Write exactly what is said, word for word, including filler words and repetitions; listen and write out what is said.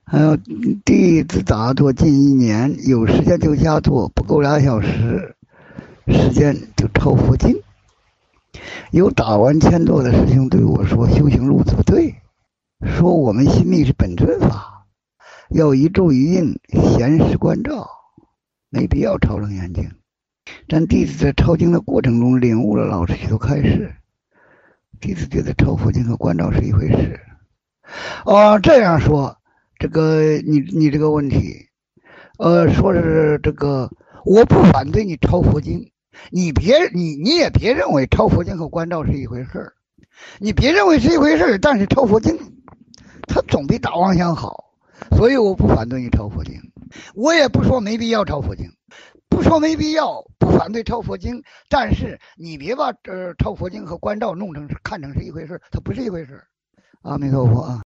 还有弟子打坐近一年，有时间就瞎做，不够俩小时时间就抄佛经。有打完千座的师兄对我说：“修行路子不对，说我们心密是本尊法，要一咒一印闲时关照，没必要抄楞严经。”但弟子在抄经的过程中领悟了老师许多开示，弟子觉得抄佛经和关照是一回事。哦，这样说，这个你你这个问题，呃，说是这个，我不反对你抄佛经，你别你你也别认为抄佛经和关照是一回事儿，你别认为是一回事儿，但是抄佛经，它总比打妄想好，所以我不反对你抄佛经，我也不说没必要抄佛经。不说没必要，不反对抄佛经，但是你别把呃抄佛经和关照弄成看成是一回事，它不是一回事。阿弥陀佛啊。